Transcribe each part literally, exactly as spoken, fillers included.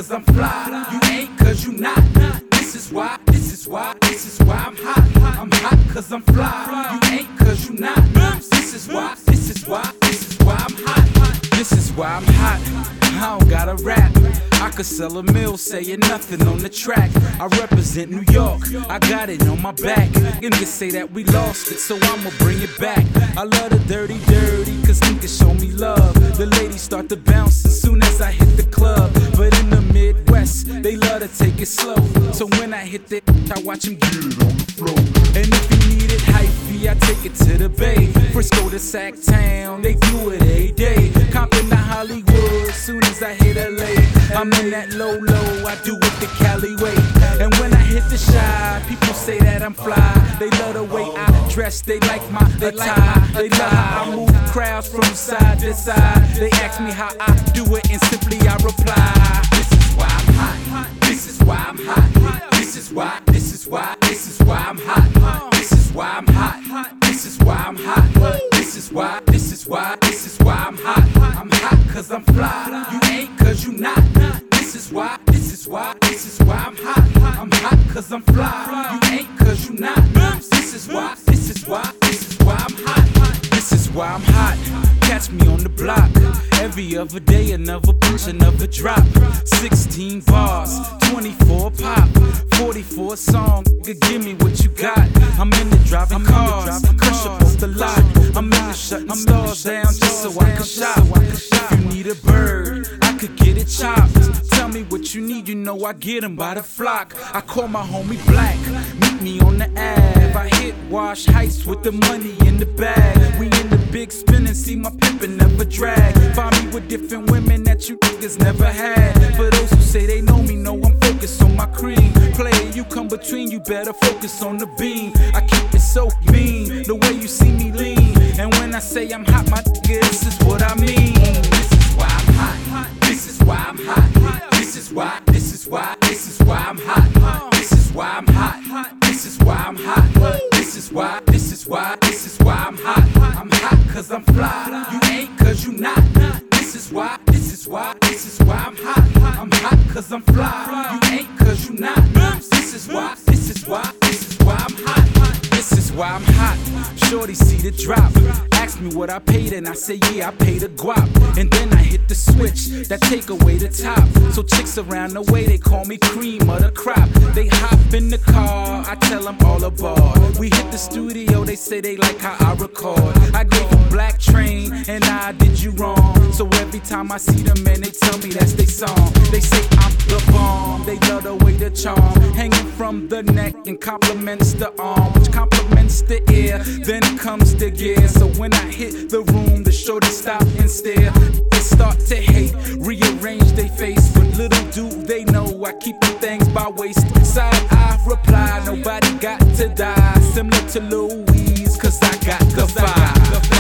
cause I'm fly. You ain't cause you not. This is why, this is why, this is why I'm hot. I'm hot cause I'm fly. You ain't cause you not. This is why, this is why, this is why I'm hot. This is why I'm hot. I don't gotta rap. I could sell a mill saying nothing on the track. I represent New York, I got it on my back. Niggas say that we lost it, so I'ma bring it back. I love the dirty, dirty, cause niggas show me love. The ladies start to bounce as soon as I hit the club. But in the Midwest, they love to take it slow. So when I hit the I watch them get it on the floor. And if you need it hyphy, I take it to the Bay. Frisco to Sacktown, they do it every day. Compton to Hollywood, soon as I hit L A. I'm in that low low, I do it the Cali way. And when I hit the Chi, people say that I'm fly. They love the way I dress, they like my attire. They love how I move crowds from side to side. They ask me how I do it, and simply I reply. This is why I'm hot. This is why I'm hot. This is why, this is why, this is why I'm hot. This is why I'm hot. This is why I'm hot. This is why, this is why, this is why I'm hot. I'm hot cause I'm fly. You ain't cause you not. This is why, this is why, this is why I'm hot. I'm hot cause I'm fly. You ain't cause you not. This is why, this is why, this is why I'm hot. This is why I'm hot. Catch me on the block. Every other day, another bitch, another drop. sixteen bars, twenty-four pop, forty-four song. Give me what you got. I'm in the driving cars, crush up off the lot. I'm in the shutting stars down just so I can shop. If you need a bird, I could get it chopped. Tell me what you need, you know I get them by the flock. I call my homie Black, meet me on the Ave. I hit Wash Heights with the money in the bag. We in the big spin and see my pimpin' never drag. Find me with different women that you niggas never had. For those who say they know me, know I'm focused on my cream. Player, you come between, you better focus on the beam. I keep it so mean, the way you see me lean. And when I say I'm hot, my nigga, this is what I mean. This is why I'm hot. This is why I'm hot. This is why, this is why, this is why I'm hot. This is why I'm hot. This is why I'm hot. This is why, this is why, this is why I'm hot. I'm hot cause I'm fly. You ain't cause you not. This is why, this is why, this is why I'm hot. I'm hot cause I'm fly. You ain't cause you not. This is why, this is why, this is why I'm hot. This is why I'm hot. Shorty see the drop. Ask me what I paid and I say yeah, I paid a guap. And then I hit the switch that take away the top. So chicks around the way, they call me cream of the crop. They hop in the car, I tell them all aboard. We hit the studio, they say they like how I record. I gave them Black Train and I did you wrong. So every time I see them, man, they tell me that's they song. They say I'm the bomb, they love the way the charm hanging from the neck and compliments the arm, which compliments the ear. Then comes the gear. So when I hit the room, the shorty stop and stare. They start to hate, rearrange they face. But little do they know I keep the things by waist. Side I reply, nobody got to die. Similar to Louise, cause I got the fire.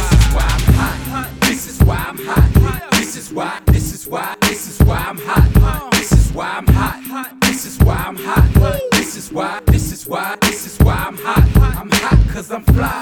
This is why I'm hot. This is why, this is why, this is why I'm hot. This is why I'm hot. This is why I'm hot. This is why, this is why, this is why I'm hot. I'm hot cause I'm fly.